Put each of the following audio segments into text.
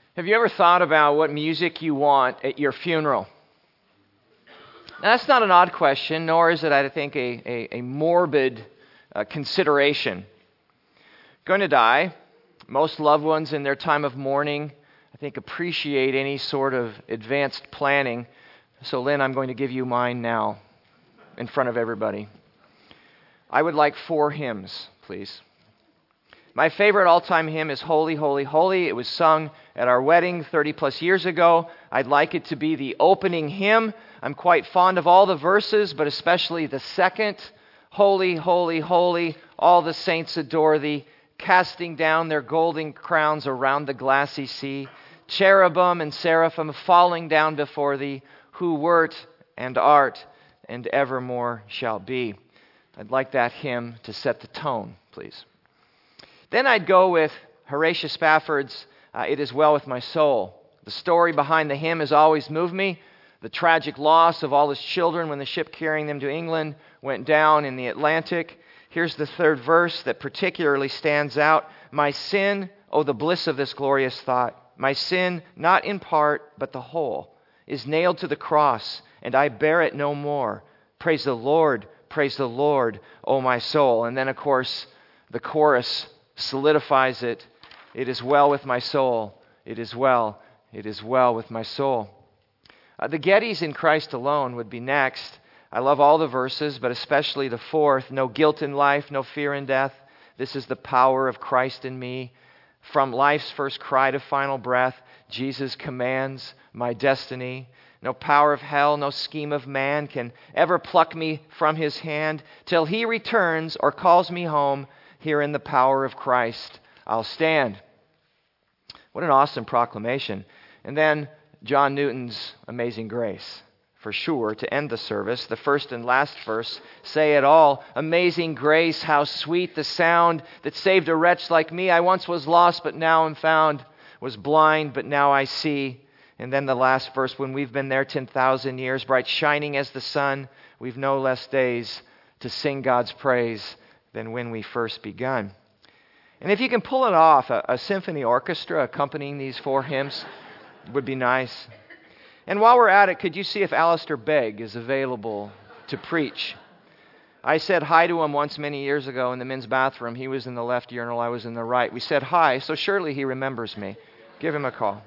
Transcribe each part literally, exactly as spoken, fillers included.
Have you ever thought about what music you want at your funeral? Now, that's not an odd question, nor is it, I think, a, a, a morbid uh, consideration. Going to die, most loved ones in their time of mourning, I think, appreciate any sort of advanced planning. So, Lynn, I'm going to give you mine now in front of everybody. I would like four hymns, please. My favorite all-time hymn is Holy, Holy, Holy. It was sung at our wedding thirty plus years ago. I'd like it to be the opening hymn. I'm quite fond of all the verses, but especially the second. Holy, holy, holy, all the saints adore thee, casting down their golden crowns around the glassy sea. Cherubim and seraphim falling down before thee, who wert and art and evermore shall be. I'd like that hymn to set the tone, please. Then I'd go with Horatio Spafford's uh, It Is Well With My Soul. The story behind the hymn has always moved me. The tragic loss of all his children when the ship carrying them to England went down in the Atlantic. Here's the third verse that particularly stands out. My sin, oh the bliss of this glorious thought, my sin, not in part, but the whole, is nailed to the cross, and I bear it no more. Praise the Lord, praise the Lord, oh my soul. And then, of course, the chorus solidifies it. It is well with my soul. It is well. It is well with my soul. Uh, the Gettys in Christ Alone would be next. I love all the verses, but especially the fourth. No guilt in life, no fear in death. This is the power of Christ in me. From life's first cry to final breath, Jesus commands my destiny. No power of hell, no scheme of man can ever pluck me from his hand. Till he returns or calls me home, here in the power of Christ I'll stand. What an awesome proclamation. And then John Newton's Amazing Grace, for sure, to end the service. The first and last verse say it all. Amazing grace, how sweet the sound that saved a wretch like me. I once was lost, but now am found. Was blind, but now I see. And then the last verse, when we've been there ten thousand years, bright shining as the sun, we've no less days to sing God's praise than when we first begun. And if you can pull it off, a, a symphony orchestra accompanying these four hymns would be nice. And while we're at it, could you see if Alistair Begg is available to preach? I said hi to him once many years ago in the men's bathroom. He was in the left urinal, I was in the right. We said hi, so surely he remembers me. Give him a call.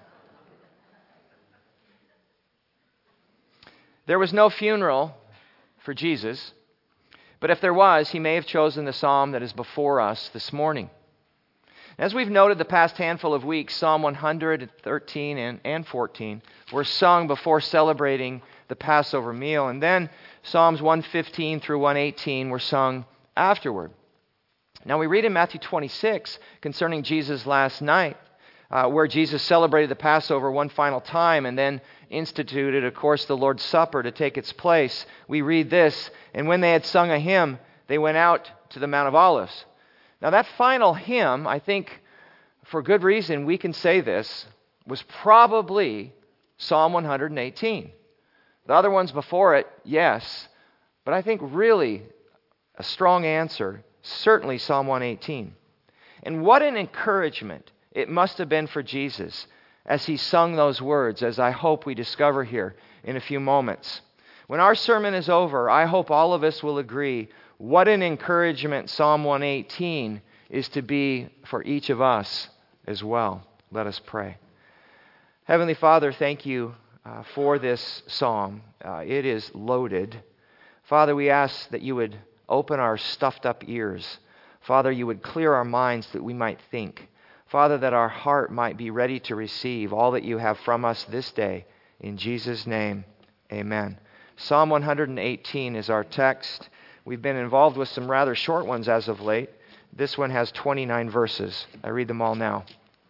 There was no funeral for Jesus, but if there was, he may have chosen the psalm that is before us this morning. As we've noted the past handful of weeks, Psalm one hundred thirteen and, and fourteen were sung before celebrating the Passover meal. And then Psalms one fifteen through one eighteen were sung afterward. Now we read in Matthew twenty-six concerning Jesus' last night, uh, where Jesus celebrated the Passover one final time and then instituted, of course, the Lord's Supper to take its place. We read this, and when they had sung a hymn, they went out to the Mount of Olives. Now that final hymn, I think for good reason we can say this, was probably Psalm one hundred eighteen. The other ones before it, yes, but I think really a strong answer, certainly Psalm one eighteen. And what an encouragement it must have been for Jesus as he sung those words, as I hope we discover here in a few moments. When our sermon is over, I hope all of us will agree what an encouragement Psalm one eighteen is to be for each of us as well. Let us pray. Heavenly Father, thank you uh, for this psalm. Uh, it is loaded. Father, we ask that you would open our stuffed up ears. Father, you would clear our minds that we might think. Father, that our heart might be ready to receive all that you have from us this day. In Jesus' name, amen. Psalm one hundred eighteen is our text. We've been involved with some rather short ones as of late. This one has twenty-nine verses. I read them all now.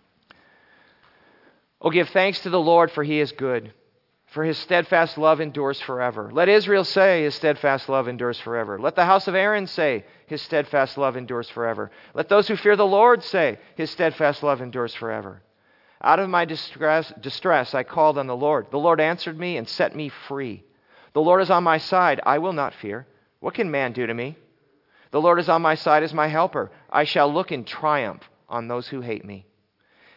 Oh, give thanks to the Lord, for he is good, for his steadfast love endures forever. Let Israel say, his steadfast love endures forever. Let the house of Aaron say, his steadfast love endures forever. Let those who fear the Lord say, his steadfast love endures forever. Out of my distress, distress I called on the Lord. The Lord answered me and set me free. The Lord is on my side. I will not fear. What can man do to me? The Lord is on my side as my helper. I shall look in triumph on those who hate me.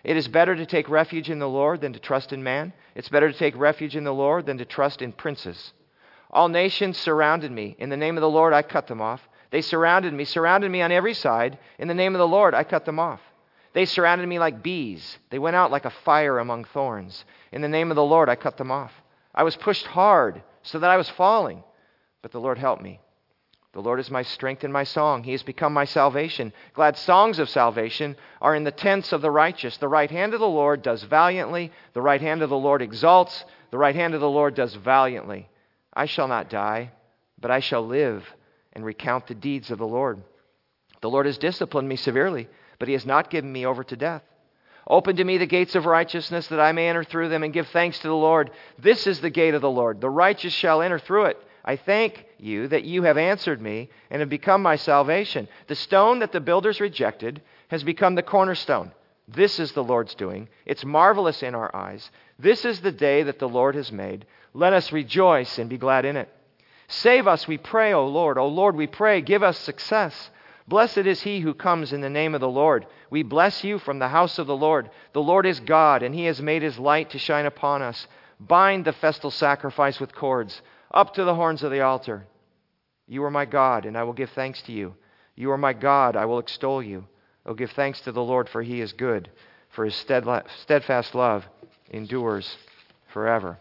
It is better to take refuge in the Lord than to trust in man. It's better to take refuge in the Lord than to trust in princes. All nations surrounded me. In the name of the Lord, I cut them off. They surrounded me, surrounded me on every side. In the name of the Lord, I cut them off. They surrounded me like bees. They went out like a fire among thorns. In the name of the Lord, I cut them off. I was pushed hard so that I was falling, but the Lord helped me. The Lord is my strength and my song. He has become my salvation. Glad songs of salvation are in the tents of the righteous. The right hand of the Lord does valiantly. The right hand of the Lord exalts. The right hand of the Lord does valiantly. I shall not die, but I shall live and recount the deeds of the Lord. The Lord has disciplined me severely, but he has not given me over to death. Open to me the gates of righteousness, that I may enter through them and give thanks to the Lord. This is the gate of the Lord. The righteous shall enter through it. I thank you that you have answered me and have become my salvation. The stone that the builders rejected has become the cornerstone. This is the Lord's doing. It's marvelous in our eyes. This is the day that the Lord has made. Let us rejoice and be glad in it. Save us, we pray, O Lord. O Lord, we pray, give us success. Blessed is he who comes in the name of the Lord. We bless you from the house of the Lord. The Lord is God, and he has made his light to shine upon us. Bind the festal sacrifice with cords up to the horns of the altar. You are my God, and I will give thanks to you. You are my God, I will extol you. Oh, give thanks to the Lord, for he is good, for his steadfast love endures forever.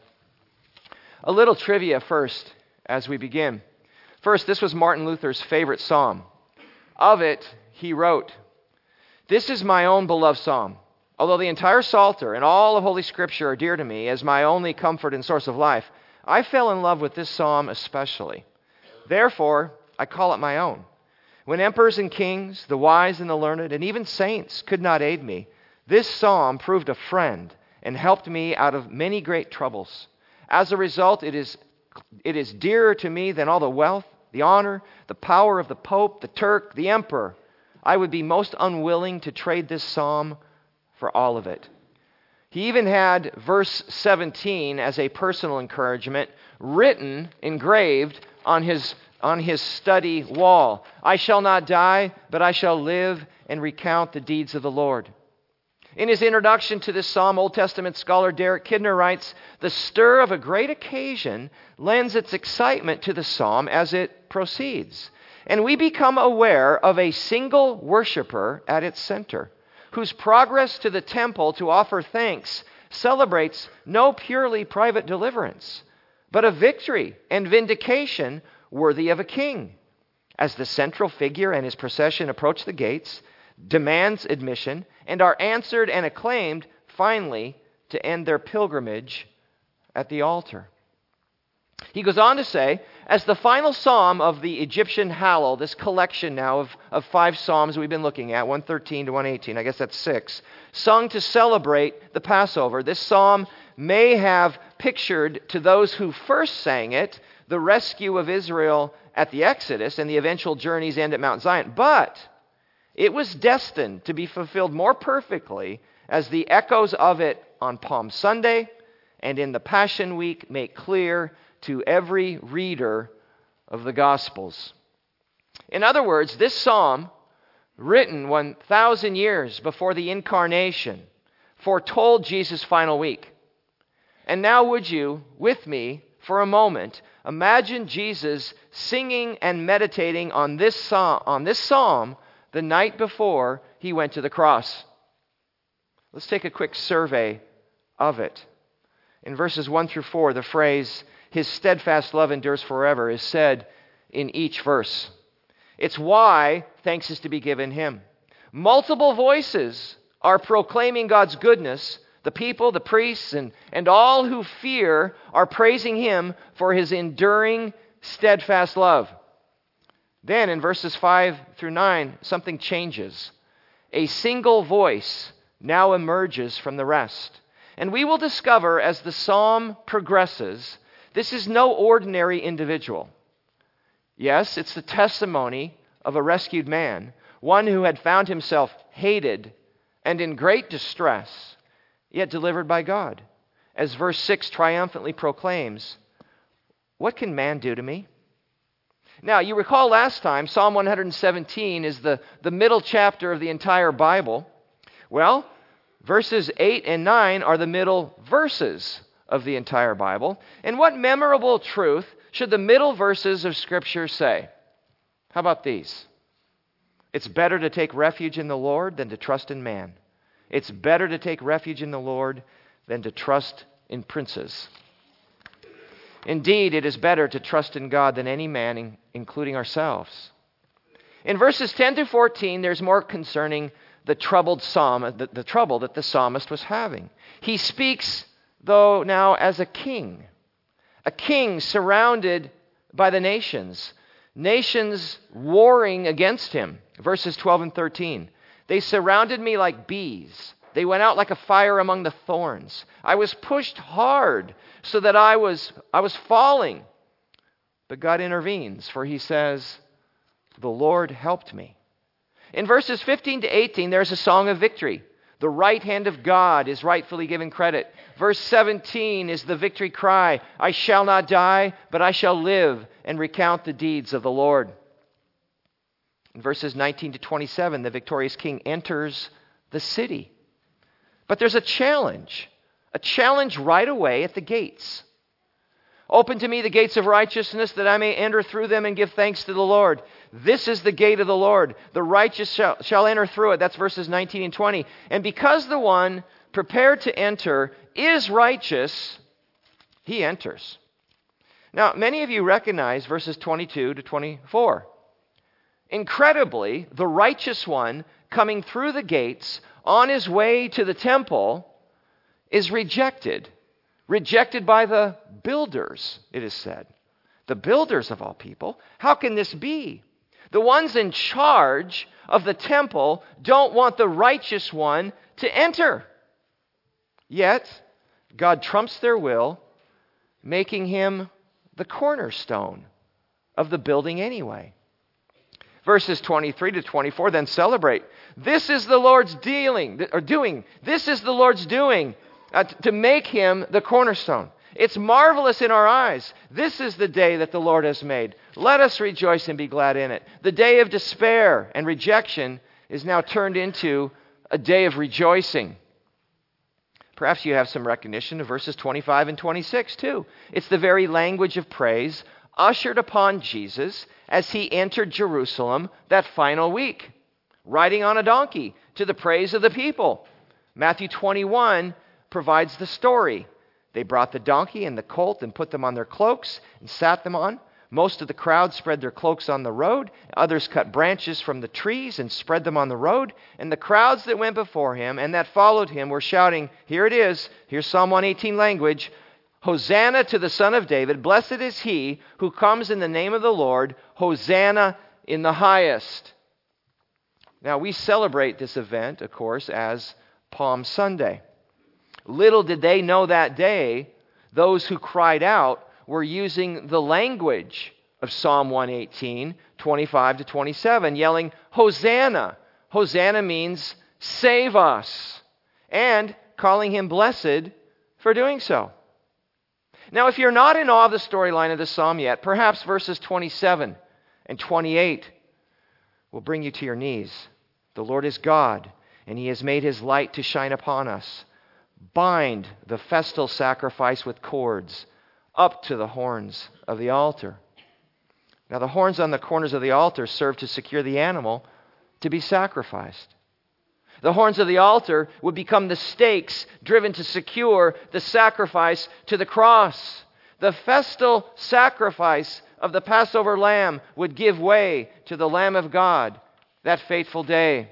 A little trivia first as we begin. First, this was Martin Luther's favorite psalm. Of it, he wrote, "This is my own beloved psalm. Although the entire Psalter and all of Holy Scripture are dear to me as my only comfort and source of life, I fell in love with this psalm especially. Therefore, I call it my own. When emperors and kings, the wise and the learned, and even saints could not aid me, this psalm proved a friend and helped me out of many great troubles. As a result, it is, it is dearer to me than all the wealth, the honor, the power of the Pope, the Turk, the Emperor. I would be most unwilling to trade this psalm for all of it." He even had verse seventeen as a personal encouragement written, engraved on his, on his study wall. "I shall not die, but I shall live and recount the deeds of the Lord." In his introduction to this psalm, Old Testament scholar Derek Kidner writes, "The stir of a great occasion lends its excitement to the psalm as it proceeds. And we become aware of a single worshiper at its center, whose progress to the temple to offer thanks celebrates no purely private deliverance, but a victory and vindication worthy of a king. As the central figure and his procession approach the gates, demands admission, and are answered and acclaimed, finally, to end their pilgrimage at the altar." He goes on to say, as the final psalm of the Egyptian Hallel, this collection now of, of five psalms we've been looking at, one thirteen to one eighteen, I guess that's six, sung to celebrate the Passover, this psalm may have pictured to those who first sang it the rescue of Israel at the Exodus and the eventual journey's end at Mount Zion. But it was destined to be fulfilled more perfectly as the echoes of it on Palm Sunday and in the Passion Week make clear to every reader of the Gospels. In other words, this psalm, written one thousand years before the incarnation, foretold Jesus' final week. And now would you, with me, for a moment, imagine Jesus singing and meditating on this psalm, on this psalm the night before he went to the cross. Let's take a quick survey of it. In verses one through four, the phrase, "His steadfast love endures forever," is said in each verse. It's why thanks is to be given him. Multiple voices are proclaiming God's goodness. The people, the priests, and, and all who fear are praising him for his enduring, steadfast love. Then in verses five through nine, something changes. A single voice now emerges from the rest. And we will discover as the psalm progresses, this is no ordinary individual. Yes, it's the testimony of a rescued man, one who had found himself hated and in great distress, yet delivered by God. As verse six triumphantly proclaims, "What can man do to me?" Now, you recall last time, Psalm one seventeen is the, the middle chapter of the entire Bible. Well, Verses eight and nine are the middle verses of the entire Bible. And what memorable truth should the middle verses of Scripture say? How about these? It's better to take refuge in the Lord than to trust in man. It's better to take refuge in the Lord than to trust in princes. Indeed, it is better to trust in God than any man, including ourselves. In verses ten to fourteen, there's more concerning the troubled psalm, the, the trouble that the psalmist was having. He speaks, though, now as a king. A king surrounded by the nations. Nations warring against him. Verses twelve and thirteen. They surrounded me like bees. They went out like a fire among the thorns. I was pushed hard so that I was, I was falling. But God intervenes, for he says, the Lord helped me. In verses fifteen to eighteen, there's a song of victory. The right hand of God is rightfully given credit. Verse seventeen is the victory cry. I shall not die, but I shall live and recount the deeds of the Lord. In verses nineteen to twenty-seven, the victorious king enters the city. But there's a challenge. A challenge right away at the gates. Open to me the gates of righteousness, that I may enter through them and give thanks to the Lord. This is the gate of the Lord. The righteous shall, shall enter through it. That's verses nineteen and twenty. And because the one prepared to enter is righteous, he enters. Now, many of you recognize verses twenty-two to twenty-four. Incredibly, the righteous one coming through the gates on his way to the temple is rejected. Rejected by the builders, it is said. The builders of all people. How can this be? The ones in charge of the temple don't want the righteous one to enter. Yet, God trumps their will, making him the cornerstone of the building anyway. Verses twenty-three to twenty-four then celebrate. This is the Lord's dealing, or doing. This is the Lord's doing. Uh, to make him the cornerstone. It's marvelous in our eyes. This is the day that the Lord has made. Let us rejoice and be glad in it. The day of despair and rejection is now turned into a day of rejoicing. Perhaps you have some recognition of verses twenty-five and twenty-six too. It's the very language of praise ushered upon Jesus as he entered Jerusalem that final week, riding on a donkey to the praise of the people. Matthew twenty-one provides the story. They brought the donkey and the colt and put them on their cloaks and sat them on. Most of the crowd spread their cloaks on the road. Others cut branches from the trees and spread them on the road. And the crowds that went before him and that followed him were shouting, here it is, here's Psalm one eighteen language, Hosanna to the Son of David, blessed is he who comes in the name of the Lord, Hosanna in the highest. Now we celebrate this event, of course, as Palm Sunday. Little did they know that day, those who cried out were using the language of Psalm one eighteen, twenty-five to twenty-seven, yelling, Hosanna. Hosanna means save us, and calling him blessed for doing so. Now, if you're not in awe of the storyline of the psalm yet, perhaps verses twenty-seven and twenty-eight will bring you to your knees. The Lord is God, and he has made his light to shine upon us. Bind the festal sacrifice with cords up to the horns of the altar. Now, the horns on the corners of the altar serve to secure the animal to be sacrificed. The horns of the altar would become the stakes driven to secure the sacrifice to the cross. The festal sacrifice of the Passover lamb would give way to the Lamb of God that fateful day.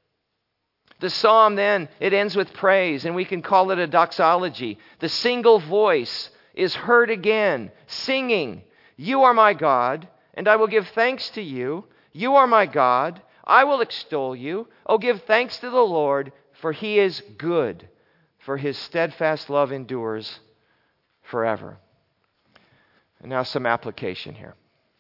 The psalm then, it ends with praise, and we can call it a doxology. The single voice is heard again, singing, you are my God, and I will give thanks to you. You are my God, I will extol you. Oh, give thanks to the Lord, for he is good, for his steadfast love endures forever. And now some application here.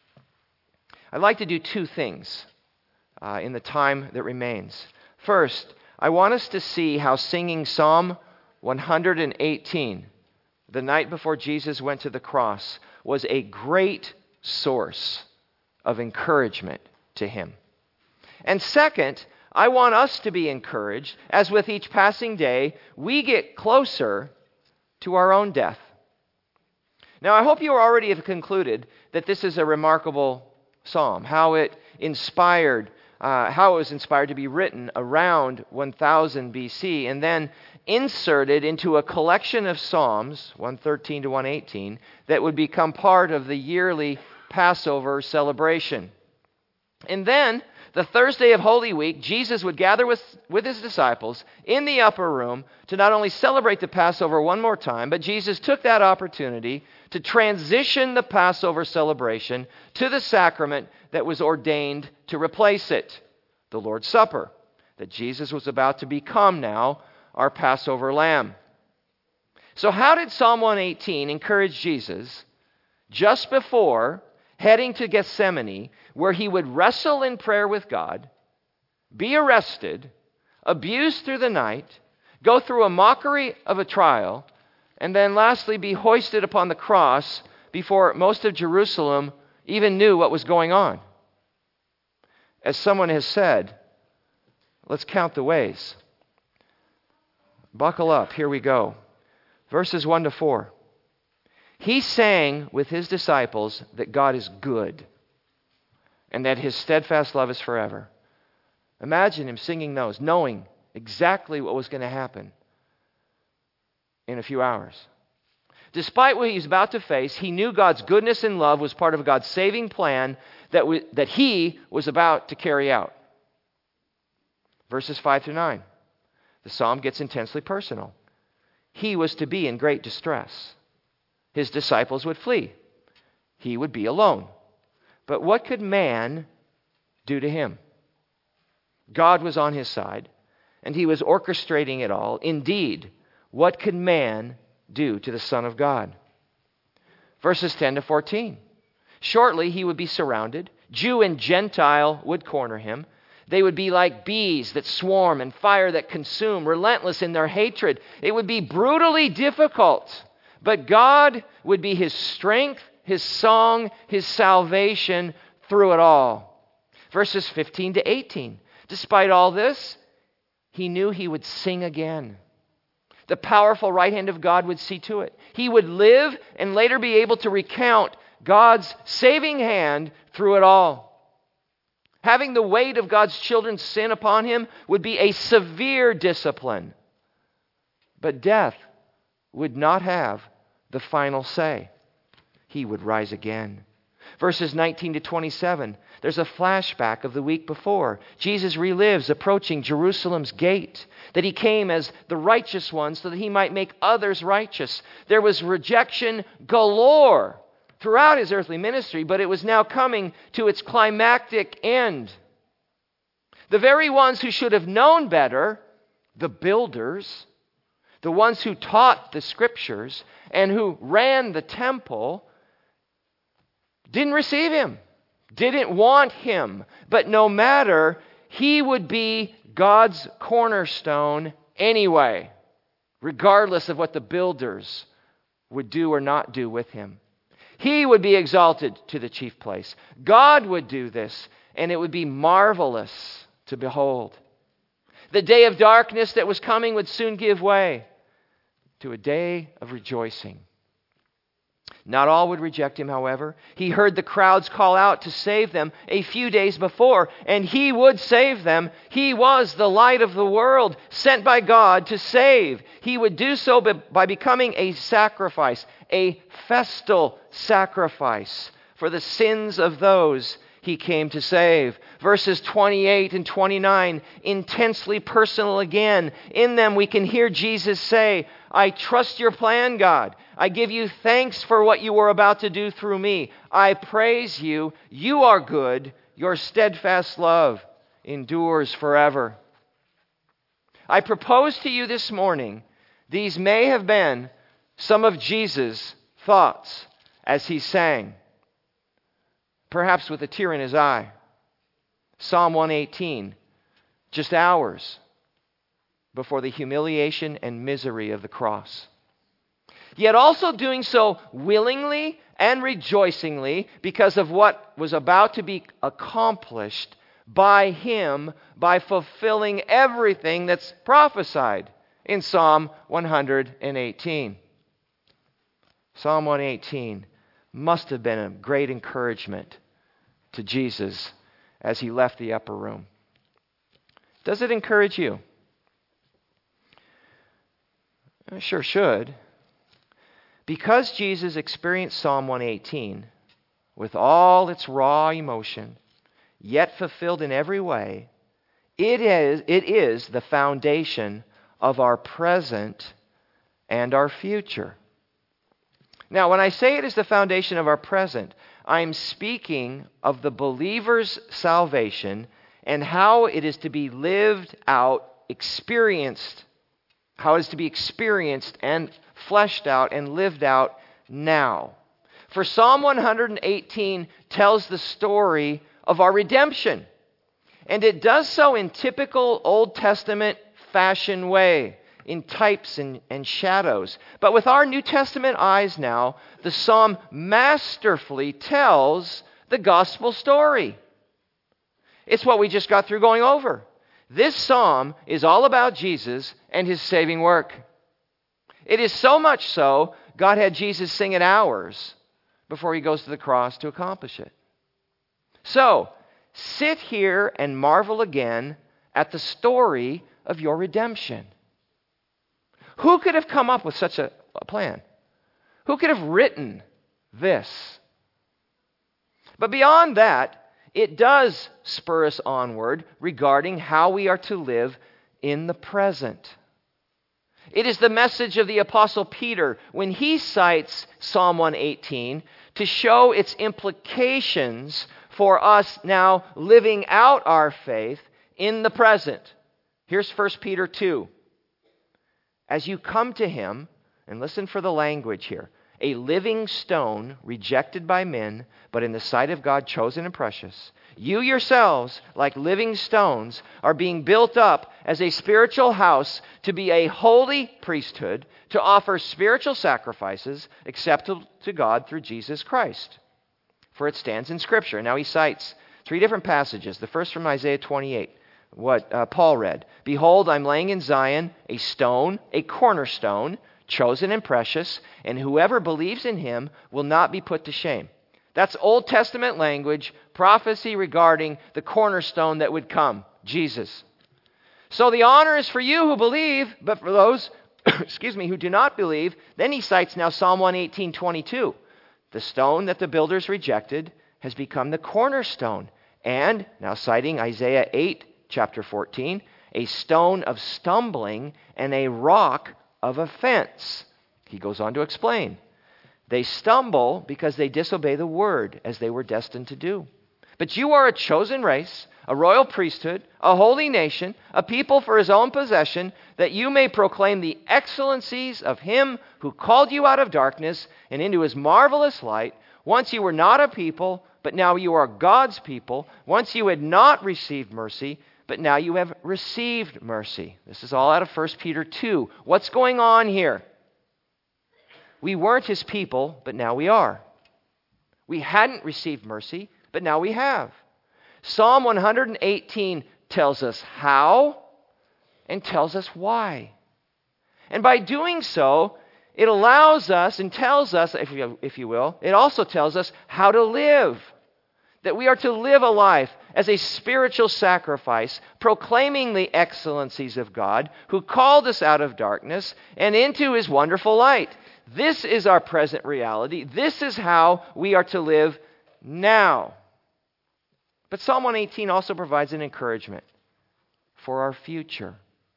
I'd like to do two things uh, in the time that remains. First, I want us to see how singing Psalm one eighteen, the night before Jesus went to the cross, was a great source of encouragement to him. And second, I want us to be encouraged as with each passing day, we get closer to our own death. Now, I hope you already have concluded that this is a remarkable psalm, how it inspired, uh, how it was inspired to be written around one thousand B C and then inserted into a collection of psalms, one thirteen to one eighteen, that would become part of the yearly Passover celebration. And then, the Thursday of Holy Week, Jesus would gather with, with his disciples in the upper room to not only celebrate the Passover one more time, but Jesus took that opportunity to transition the Passover celebration to the sacrament that was ordained to replace it, the Lord's Supper, that Jesus was about to become now our Passover lamb. So how did Psalm one eighteen encourage Jesus just before heading to Gethsemane, where he would wrestle in prayer with God, be arrested, abused through the night, go through a mockery of a trial, and then lastly be hoisted upon the cross before most of Jerusalem even knew what was going on? As someone has said, let's count the ways. Buckle up, here we go. Verses one to four. He sang with his disciples that God is good and that his steadfast love is forever. Imagine him singing those, knowing exactly what was going to happen in a few hours. Despite what he was about to face, he knew God's goodness and love was part of God's saving plan that, w- that he was about to carry out. Verses five through nine. The psalm gets intensely personal. He was to be in great distress. His disciples would flee. He would be alone. But what could man do to him? God was on his side, and he was orchestrating it all. Indeed, what could man do to the Son of God? Verses ten to fourteen. Shortly, he would be surrounded. Jew and Gentile would corner him. They would be like bees that swarm and fire that consume, relentless in their hatred. It would be brutally difficult. But God would be his strength, his song, his salvation through it all. Verses fifteen to eighteen. Despite all this, he knew he would sing again. The powerful right hand of God would see to it. He would live and later be able to recount God's saving hand through it all. Having the weight of God's children's sin upon him would be a severe discipline. But death would not have the final say. He would rise again. Verses nineteen to twenty-seven, there's a flashback of the week before. Jesus relives approaching Jerusalem's gate, that he came as the righteous one so that he might make others righteous. There was rejection galore throughout his earthly ministry, but it was now coming to its climactic end. The very ones who should have known better, the builders, the ones who taught the scriptures and who ran the temple, didn't receive him, didn't want him. But no matter, he would be God's cornerstone anyway, regardless of what the builders would do or not do with him. He would be exalted to the chief place. God would do this, and it would be marvelous to behold. The day of darkness that was coming would soon give way to a day of rejoicing. Not all would reject him, however. He heard the crowds call out to save them a few days before, and he would save them. He was the light of the world, sent by God to save. He would do so by becoming a sacrifice, a festal sacrifice for the sins of those he came to save. Verses twenty-eight and twenty-nine, intensely personal again. In them we can hear Jesus say, I trust your plan, God. I give you thanks for what you were about to do through me. I praise you. You are good. Your steadfast love endures forever. I propose to you this morning, these may have been some of Jesus' thoughts as he sang, perhaps with a tear in his eye. Psalm one eighteen, just hours before the humiliation and misery of the cross. Yet also doing so willingly and rejoicingly because of what was about to be accomplished by Him by fulfilling everything that's prophesied in Psalm one eighteen. Psalm one eighteen must have been a great encouragement to Jesus as He left the upper room. Does it encourage you? It sure should. Because Jesus experienced Psalm one eighteen with all its raw emotion, yet fulfilled in every way, it is, it is the foundation of our present and our future. Now, when I say it is the foundation of our present, I'm speaking of the believer's salvation and how it is to be lived out, experienced, how it is to be experienced and fleshed out and lived out now. For Psalm one eighteen tells the story of our redemption. And it does so in typical Old Testament fashion way, in types and, and shadows. But with our New Testament eyes now, the psalm masterfully tells the gospel story. It's what we just got through going over. This psalm is all about Jesus and His saving work. It is so much so, God had Jesus sing it hours before He goes to the cross to accomplish it. So, sit here and marvel again at the story of your redemption. Who could have come up with such a, a plan? Who could have written this? But beyond that, it does spur us onward regarding how we are to live in the present. It is the message of the Apostle Peter when he cites Psalm one eighteen to show its implications for us now living out our faith in the present. Here's First Peter two. As you come to Him, and listen for the language here, a living stone rejected by men, but in the sight of God chosen and precious, you yourselves, like living stones, are being built up as a spiritual house to be a holy priesthood, to offer spiritual sacrifices acceptable to God through Jesus Christ. For it stands in Scripture. Now he cites three different passages. The first from Isaiah twenty-eight, what uh, Paul read. Behold, I'm laying in Zion a stone, a cornerstone, chosen and precious, and whoever believes in Him will not be put to shame. That's Old Testament language, prophecy regarding the cornerstone that would come, Jesus. So the honor is for you who believe, but for those, excuse me, who do not believe, then he cites now Psalm one eighteen twenty-two. The stone that the builders rejected has become the cornerstone. And, now citing Isaiah eight, chapter fourteen, a stone of stumbling and a rock of offense. He goes on to explain. They stumble because they disobey the word as they were destined to do. But you are a chosen race, a royal priesthood, a holy nation, a people for His own possession, that you may proclaim the excellencies of Him who called you out of darkness and into His marvelous light. Once you were not a people, but now you are God's people. Once you had not received mercy, but now you have received mercy. This is all out of First Peter two. What's going on here? We weren't His people, but now we are. We hadn't received mercy, but now we have. Psalm one eighteen tells us how and tells us why. And by doing so, it allows us and tells us, if you, if you will, it also tells us how to live. That we are to live a life as a spiritual sacrifice, proclaiming the excellencies of God, who called us out of darkness and into His wonderful light. This is our present reality. This is how we are to live now. But Psalm one eighteen also provides an encouragement for our future.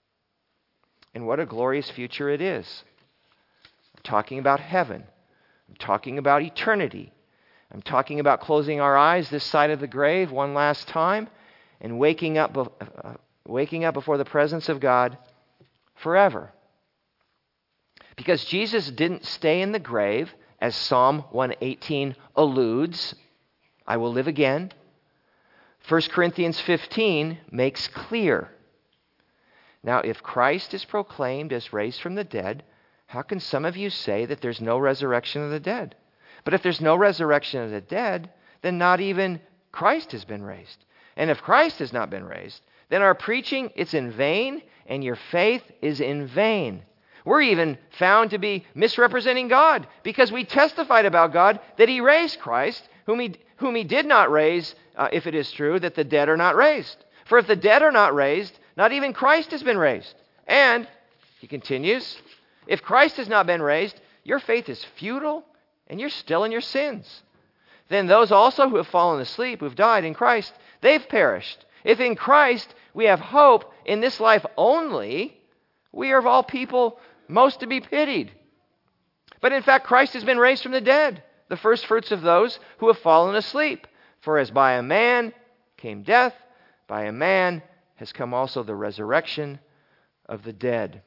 And what a glorious future it is. I'm talking about heaven. I'm talking about eternity. I'm talking about closing our eyes this side of the grave one last time and waking up, uh, waking up before the presence of God forever. Because Jesus didn't stay in the grave, as Psalm one eighteen alludes, I will live again. First Corinthians fifteen makes clear. Now, if Christ is proclaimed as raised from the dead, how can some of you say that there's no resurrection of the dead? But if there's no resurrection of the dead, then not even Christ has been raised. And if Christ has not been raised, then our preaching, it's in vain, and your faith is in vain. We're even found to be misrepresenting God, because we testified about God that he raised Christ, whom he, whom he did not raise, uh, if it is true that the dead are not raised. For if the dead are not raised, not even Christ has been raised. And, he continues, if Christ has not been raised, your faith is futile, and you're still in your sins. Then those also who have fallen asleep, who've died in Christ, they've perished. If in Christ we have hope in this life only, we are of all people most to be pitied. But in fact, Christ has been raised from the dead, the first fruits of those who have fallen asleep. For as by a man came death, by a man has come also the resurrection of the dead.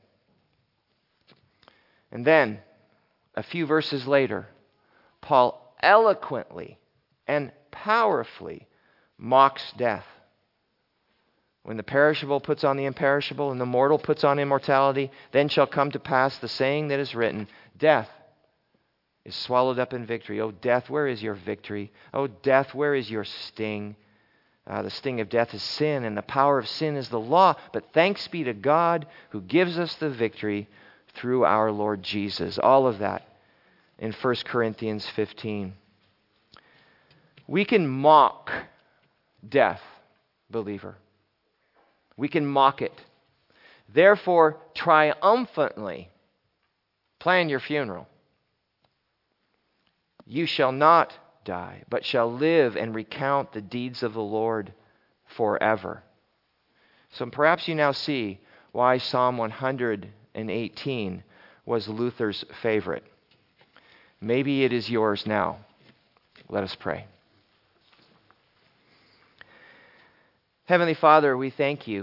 And then, a few verses later, Paul eloquently and powerfully mocks death. When the perishable puts on the imperishable and the mortal puts on immortality, then shall come to pass the saying that is written, death is swallowed up in victory. O death, where is your victory? O death, where is your sting? Uh, the sting of death is sin, and the power of sin is the law. But thanks be to God who gives us the victory through our Lord Jesus. All of that in First Corinthians fifteen. We can mock death, believer. We can mock it. Therefore, triumphantly plan your funeral. You shall not die, but shall live and recount the deeds of the Lord forever. So perhaps you now see why Psalm one hundred eighteen was Luther's favorite. Maybe it is yours now. Let us pray. Heavenly Father, we thank you.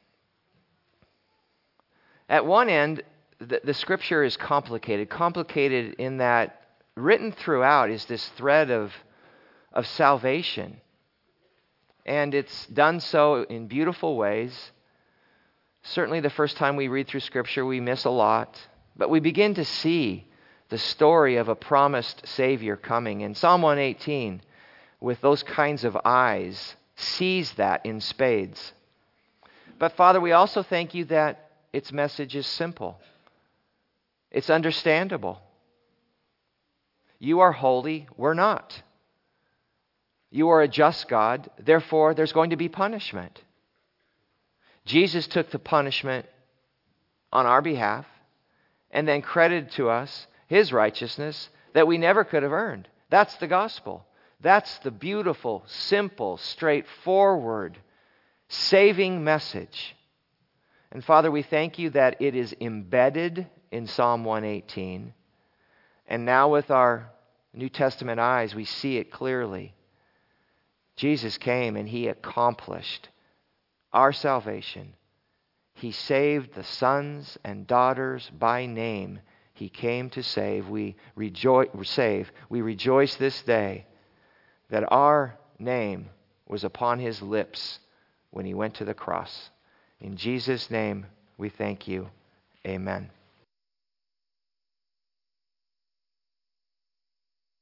At one end, the, the Scripture is complicated. Complicated in that written throughout is this thread of, of salvation. And it's done so in beautiful ways. Certainly the first time we read through Scripture, we miss a lot. But we begin to see the story of a promised Savior coming. And Psalm one eighteen, with those kinds of eyes, sees that in spades. But Father, we also thank you that its message is simple. It's understandable. You are holy, we're not. You are a just God, therefore there's going to be punishment. Jesus took the punishment on our behalf and then credited to us his righteousness that we never could have earned. That's the gospel. That's the beautiful, simple, straightforward, saving message. And Father, we thank you that it is embedded in Psalm one eighteen. And now with our New Testament eyes, we see it clearly. Jesus came and he accomplished our salvation. He saved the sons and daughters by name. He came to save. We rejoice, save. We rejoice this day that our name was upon his lips when he went to the cross. In Jesus' name, we thank you. Amen.